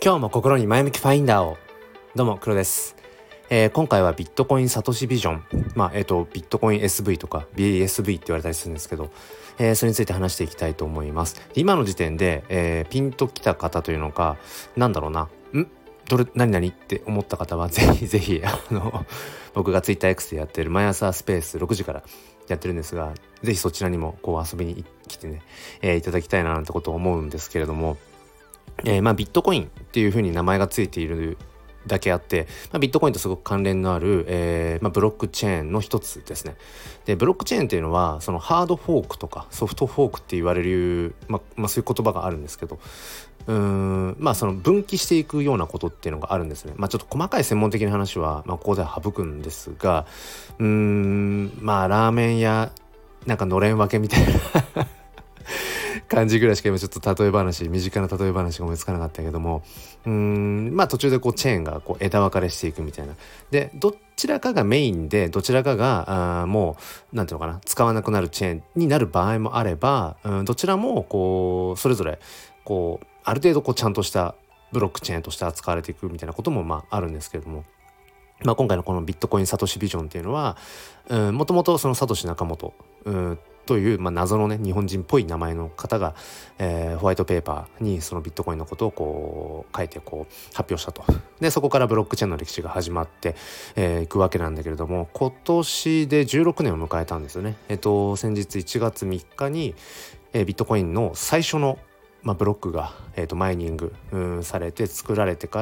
今日も心に前向きファインダーを。どうも黒です。今回はビットコインサトシビジョン、ビットコイン SV とか BSV って言われたりするんですけど、それについて話していきたいと思います。今の時点で、ピンときた方というのか、何って思った方はぜひ僕が TwitterX でやってる毎朝スペース6時からやってるんですが、ぜひそちらにも遊びに来てね、いただきたいななんてことを思うんですけれども、ビットコインっていう風に名前がついているだけあって、ビットコインとすごく関連のある、ブロックチェーンの一つですね。でブロックチェーンっていうのはそのハードフォークとかソフトフォークって言われる、そういう言葉があるんですけど、その分岐していくようなことっていうのがあるんですね。ちょっと細かい専門的な話は、ここでは省くんですが、ラーメン屋のれん分けみたいな感じぐらいしか今ちょっと身近な例え話が思いつかなかったけども、途中でチェーンが枝分かれしていくみたいな。でどちらかがメインでどちらかがもう使わなくなるチェーンになる場合もあれば、どちらもそれぞれある程度ちゃんとしたブロックチェーンとして扱われていくみたいなこともあるんですけれども、今回のこのビットコインサトシビジョンっていうのは、もともとそのサトシナカモトという、謎のね日本人っぽい名前の方が、ホワイトペーパーにそのビットコインのことを書いて発表したと。でそこからブロックチェーンの歴史が始まっていくわけなんだけれども、今年で16年を迎えたんですよね。先日1月3日に、ビットコインの最初のブロックが、マイニングされて作られてから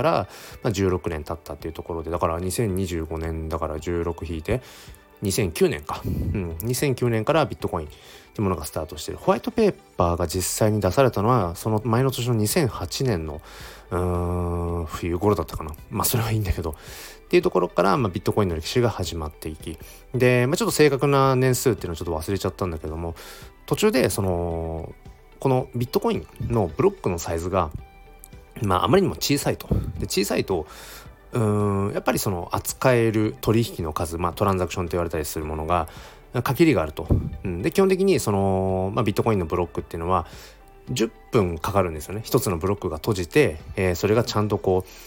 、16年経ったっていうところで、だから2025年だから16引いて2009年か、2009年からビットコインっていうものがスタートしてる。ホワイトペーパーが実際に出されたのはその前の年の2008年の冬頃だったかな。それはいいんだけどっていうところから、ビットコインの歴史が始まっていき、で、ちょっと正確な年数っていうのをちょっと忘れちゃったんだけども、途中でこのビットコインのブロックのサイズがあまりにも小さいと。で小さいとやっぱりその扱える取引の数、トランザクションと言われたりするものが限りがあると。で基本的にビットコインのブロックっていうのは10分かかるんですよね。一つのブロックが閉じて、それがちゃんと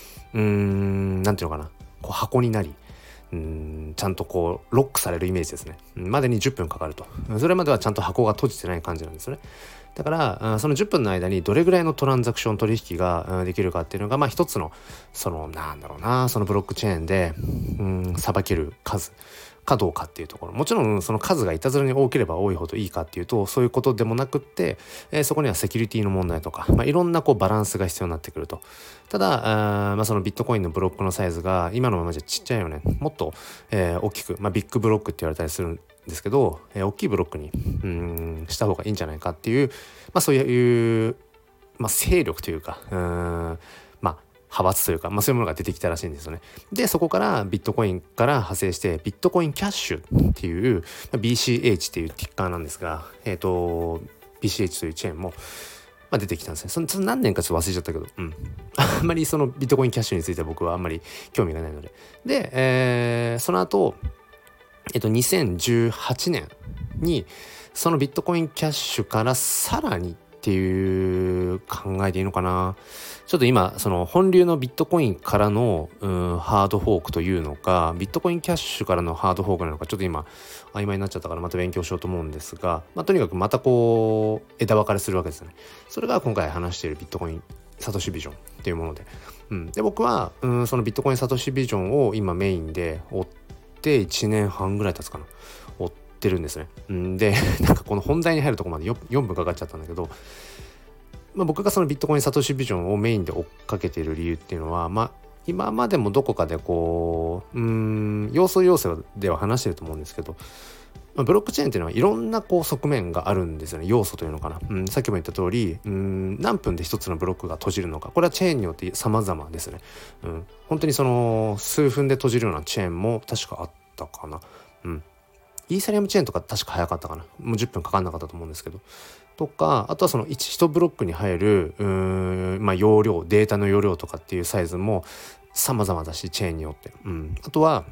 箱になり、ちゃんとロックされるイメージですね。までに10分かかると。それまではちゃんと箱が閉じてない感じなんですよね。だからその10分の間にどれぐらいのトランザクション取引ができるかっていうのが、一つのそのブロックチェーンでさばける数かどうかっていうところ。もちろんその数がいたずらに多ければ多いほどいいかっていうとそういうことでもなくって、そこにはセキュリティの問題とか、いろんなバランスが必要になってくると。ただそのビットコインのブロックのサイズが今のままじゃちっちゃいよね。もっと、大きく、ビッグブロックって言われたりするんですけど、大きいブロックにした方がいいんじゃないかっていう、そういう、勢力というか派閥というか、そういうものが出てきたらしいんですよね。でそこからビットコインから派生してビットコインキャッシュっていう、BCH っていうティッカーなんですが、BCH というチェーンも出てきたんですね。その何年かちょっと忘れちゃったけど、あんまりそのビットコインキャッシュについては僕はあんまり興味がないので、その後2018年にそのビットコインキャッシュからさらにっていう考えでいいのかな。ちょっと今その本流のビットコインからのハードフォークというのか、ビットコインキャッシュからのハードフォークなのか、ちょっと今曖昧になっちゃったからまた勉強しようと思うんですが、とにかくまた枝分かれするわけですね。それが今回話しているビットコインサトシビジョンっていうもので、で僕はそのビットコインサトシビジョンを今メインで追って1年半ぐらい経つかな、追ってるんですね。でこの本題に入るところまで4分かかっちゃったんだけど、僕がそのビットコインサトシビジョンをメインで追っかけている理由っていうのは、今までもどこかで要素では話してると思うんですけど、ブロックチェーンっていうのはいろんな側面があるんですよね。要素というのかな、さっきも言った通り何分で一つのブロックが閉じるのか、これはチェーンによって様々ですね。本当にその数分で閉じるようなチェーンも確かあったかな。イーサリアムチェーンとか確か早かったかな。もう10分かかんなかったと思うんですけど、とかあとはその1ブロックに入る容量、データの容量とかっていうサイズも様々だし、チェーンによって、あとは、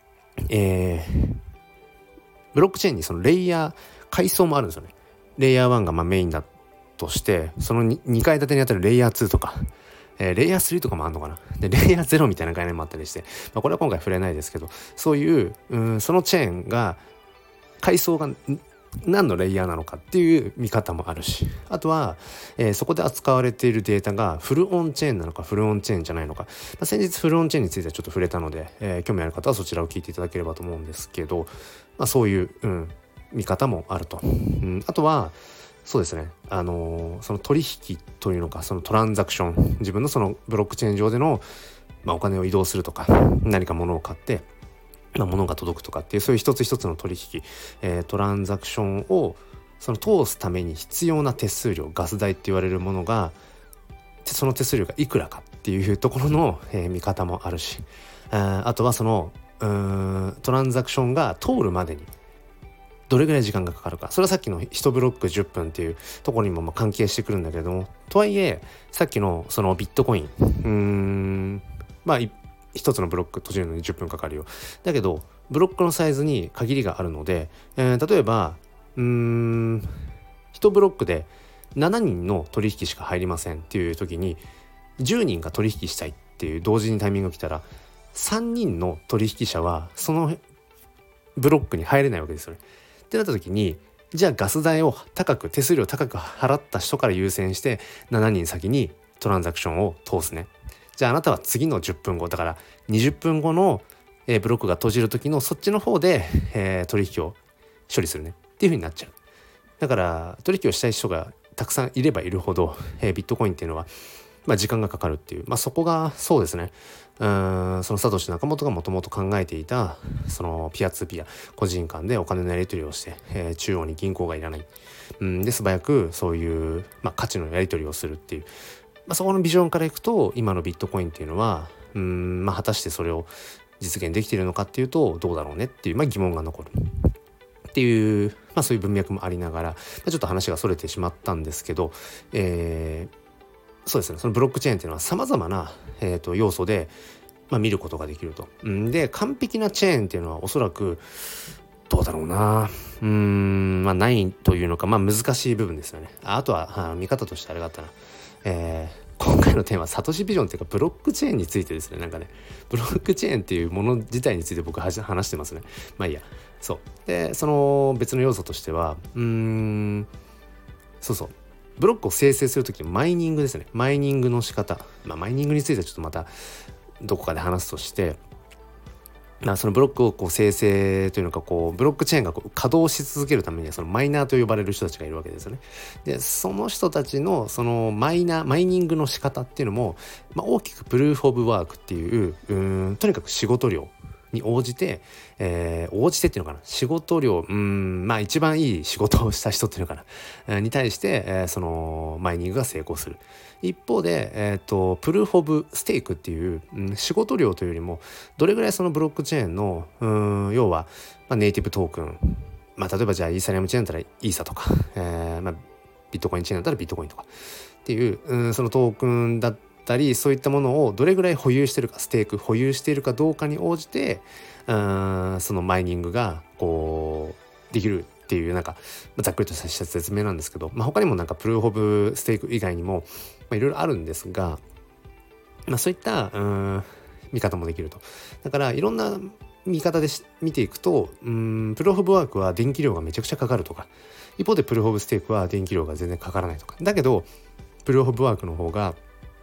ブロックチェーンにそのレイヤー階層もあるんですよね。レイヤー1がメインだとして、その 2階建てにあたるレイヤー2とかレイヤー3とかもあんのかな。でレイヤー0みたいな概念もあったりして、これは今回触れないですけど、そういうそのチェーンが階層が何のレイヤーなのかっていう見方もあるし、あとは、そこで扱われているデータがフルオンチェーンなのかフルオンチェーンじゃないのか、先日フルオンチェーンについてはちょっと触れたので、興味ある方はそちらを聞いていただければと思うんですけど、そういう、見方もあると、あとはそうですね、その取引というのか、そのトランザクション、自分のそのブロックチェーン上での、お金を移動するとか、何か物を買って物が届くとかっていう、そういう一つ一つの取引、トランザクションをその通すために必要な手数料、ガス代って言われるものが、その手数料がいくらかっていうところの、見方もあるし、あとはそのトランザクションが通るまでにどれぐらい時間がかかるか、それはさっきの1ブロック10分っていうところにも関係してくるんだけれども、とはいえさっきのそのビットコイン、一つのブロック閉じるのに10分かかるよ。だけどブロックのサイズに限りがあるので、例えば1ブロックで7人の取引しか入りませんっていう時に、10人が取引したいっていう同時にタイミングが来たら、3人の取引者はそのブロックに入れないわけですよね。ってなった時に、じゃあガス代を手数料高く払った人から優先して7人先にトランザクションを通すね。じゃああなたは次の10分後、だから20分後のブロックが閉じる時のそっちの方で取引を処理するねっていう風になっちゃう。だから取引をしたい人がたくさんいればいるほど、ビットコインっていうのは時間がかかるっていう、そこがそうですね、そのサトシ・ナカモトがもともと考えていたそのピアツーピア、個人間でお金のやり取りをして、中央に銀行がいらない、で素早くそういう、価値のやり取りをするっていう、そこのビジョンからいくと、今のビットコインっていうのは果たしてそれを実現できているのかっていうとどうだろうねっていう、疑問が残るっていう、そういう文脈もありながら、ちょっと話がそれてしまったんですけど、そうですね、そのブロックチェーンっていうのは様々な、要素で、見ることができると。で完璧なチェーンっていうのはおそらくどうだろうな、ないというのか、難しい部分ですよね。あとは見方としてあれがあったな、今回のテーマはサトシビジョンっていうかブロックチェーンについてですね。ブロックチェーンっていうもの自体について僕話してますね。いいや。そうで、その別の要素としてはそうブロックを生成するときのマイニングですね。マイニングの仕方、マイニングについてはちょっとまたどこかで話すとして、そのブロックを生成というのか、ブロックチェーンが稼働し続けるためには、そのマイナーと呼ばれる人たちがいるわけですよね。でその人たちのそのマイニングの仕方っていうのも、大きくプルーフ・オブ・ワークっていうとにかく仕事量に応じてっていうのかな、仕事量、一番いい仕事をした人っていうのかな、に対して、そのマイニングが成功する。一方で、プルーフ・オブ・ステークっていう、仕事量というよりもどれぐらいそのブロックチェーンの要は、ネイティブトークン、例えばじゃあイーサリアムチェーンだったらイーサとか、ビットコインチェーンだったらビットコインとかっていう、そのトークンだったり、そういったものをどれぐらい保有しているか、ステーク保有しているかどうかに応じてそのマイニングができるっていう、ざっくりとした説明なんですけど、他にもプルーフ・オブ・ステーク以外にもいろいろあるんですが、そういった見方もできると。だからいろんな見方で見ていくと、プルーフ・オブ・ワークは電気量がめちゃくちゃかかるとか、一方でプルーフ・オブ・ステークは電気量が全然かからないとか。だけどプルーフ・オブ・ワークの方が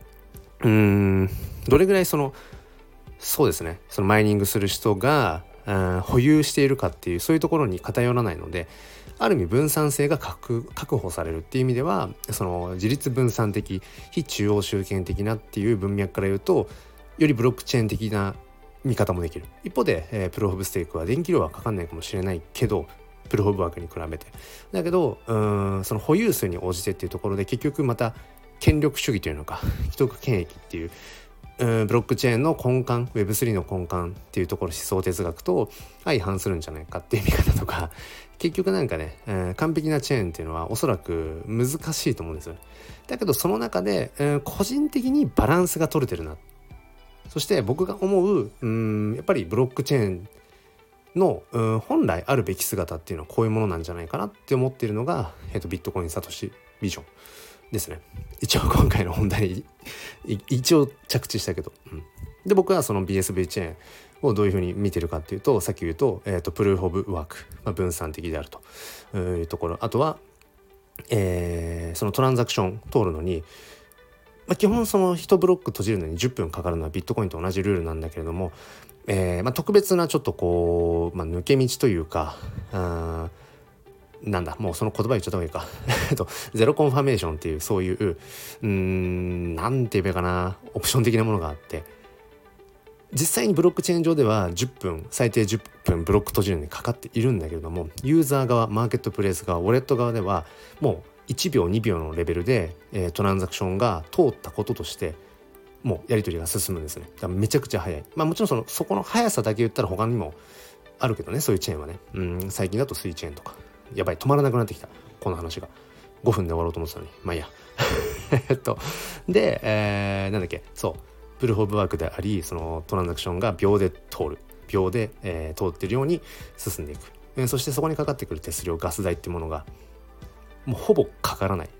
どれぐらいそうですね、そのマイニングする人が保有しているかっていう、そういうところに偏らないので、ある意味分散性が確保されるっていう意味では、その自立分散的、非中央集権的なっていう文脈から言うと、よりブロックチェーン的な見方もできる。一方で、プルーフ・オブ・ステークは電気量はかかんないかもしれないけど、プルーフ・オブ・ワークに比べてだけどその保有数に応じてっていうところで、結局また権力主義というのか、既得権益っていうブロックチェーンの根幹、 Web3 の根幹っていうところ、思想哲学と相反するんじゃないかっていう見方とか、結局完璧なチェーンっていうのはおそらく難しいと思うんですよ。だけどその中で、個人的にバランスが取れてるな。そして僕が思うやっぱりブロックチェーンの本来あるべき姿っていうのはこういうものなんじゃないかなって思っているのが、ビットコインサトシビジョンですね。一応今回の本題に一応着地したけど、で僕はその BSV チェーンをどういうふうに見てるかっていうと、さっき言うと、プルーフ・オブ・ワーク、分散的であるというところ、あとは、そのトランザクション通るのに、基本その1ブロック閉じるのに10分かかるのはビットコインと同じルールなんだけれども、特別なちょっとこう、抜け道というか、なんだもうその言葉言っちゃった方がいいかゼロコンファメーションっていうそういうなんて言えばいいかな、オプション的なものがあって、実際にブロックチェーン上では最低10分ブロック閉じるのにかかっているんだけれども、ユーザー側、マーケットプレイス側、ウォレット側ではもう1秒2秒のレベルで、トランザクションが通ったこととしてもうやり取りが進むんですね。だからめちゃくちゃ早い。もちろんそこの速さだけ言ったら他にもあるけどね、そういうチェーンはね、最近だとスイチェーンとか、やばい止まらなくなってきたこの話が、5分で終わろうと思ってたのに、まあいいやで、なんだっけ、そうプルーフ・オブ・ワークであり、そのトランザクションが秒で通ってるように進んでいく、そしてそこにかかってくる手数料、ガス代っていうものがもうほぼかからない、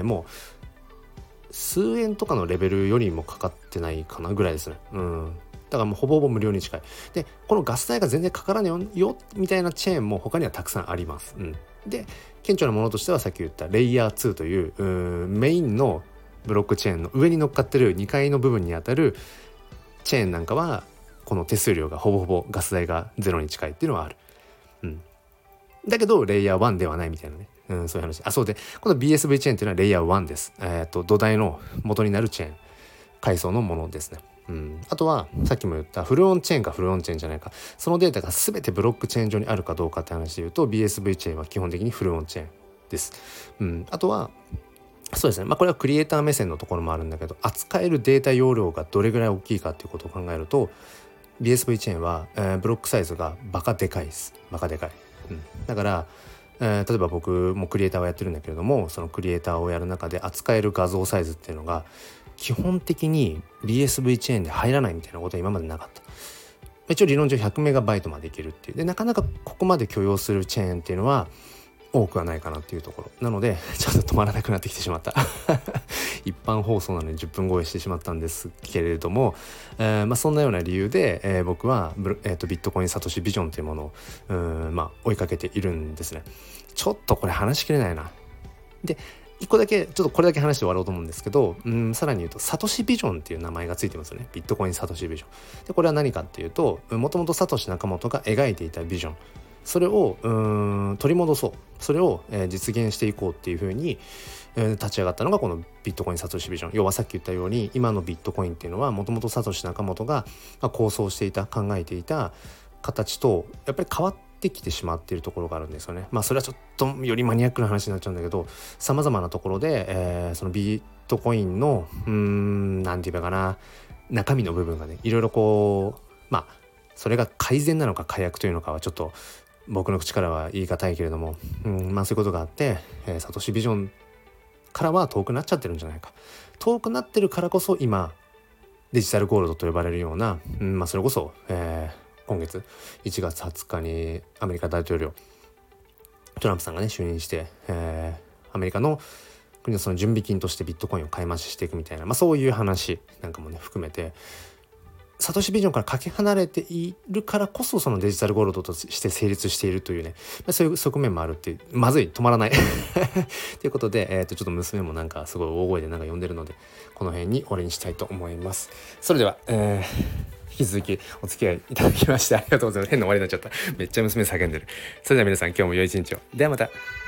もう数円とかのレベルよりもかかってないかなぐらいですね。だからもうほぼほぼ無料に近い。でこのガス代が全然かからないよみたいなチェーンも他にはたくさんあります。で顕著なものとしてはさっき言ったレイヤー2というメインのブロックチェーンの上に乗っかってる2階の部分にあたるチェーンなんかは、この手数料がほぼほぼガス代がゼロに近いっていうのはある。だけどレイヤー1ではないみたいなね、そういう話。そうで、この BSV チェーンっていうのはレイヤー1です。土台の元になるチェーン、階層のものですね。あとはさっきも言ったフルオンチェーンかフルオンチェーンじゃないか、そのデータが全てブロックチェーン上にあるかどうかって話で言うと BSV チェーンは基本的にフルオンチェーンです。あとはそうですね、これはクリエイター目線のところもあるんだけど、扱えるデータ容量がどれぐらい大きいかっていうことを考えると BSV チェーンは、ブロックサイズがバカでかいです。バカでかい。だから、例えば僕もクリエイターをやってるんだけれども、そのクリエイターをやる中で扱える画像サイズっていうのが基本的に BSV チェーンで入らないみたいなことは今までなかった。一応理論上100メガバイトまでいけるっていう。でなかなかここまで許容するチェーンっていうのは多くはないかなっていうところなので、ちょっと止まらなくなってきてしまった一般放送なのに10分超えしてしまったんですけれども、そんなような理由で、僕はビットコインサトシビジョンというものを追いかけているんですね。ちょっとこれ話しきれないな。で一個だけちょっとこれだけ話して終わろうと思うんですけど、さらに言うとサトシビジョンっていう名前がついてますよね。ビットコインサトシビジョンで、これは何かっていうと、もともとサトシナカモトが描いていたビジョン、それを取り戻そう、それを、実現していこうっていうふうに、立ち上がったのがこのビットコインサトシビジョン。要はさっき言ったように今のビットコインっていうのはもともとサトシナカモトが構想していた、考えていた形とやっぱり変わってきてしまっているところがあるんですよね。それはちょっとよりマニアックな話になっちゃうんだけど、さまざまなところで、そのビットコインのなんて言えばいいかな、中身の部分がね、いろいろこうそれが改善なのか改悪というのかはちょっと僕の口からは言い難いけれども、そういうことがあって、サトシビジョンからは遠くなっちゃってるんじゃないか。遠くなってるからこそ今デジタルゴールドと呼ばれるような、それこそ、今月1月20日にアメリカ大統領トランプさんがね就任して、アメリカの国のその準備金としてビットコインを買い増ししていくみたいな、そういう話なんかもね含めて、サトシビジョンからかけ離れているからこそそのデジタルゴールドとして成立しているというね、そういう側面もあるっていう、まずい、止まらないということで、ちょっと娘もなんかすごい大声でなんか呼んでるので、この辺に終わりにしたいと思います。それでは、引き続きお付き合いいただきましてありがとうございます。変な終わりになっちゃった。めっちゃ娘叫んでる。それでは皆さん今日も良い一日を。ではまた。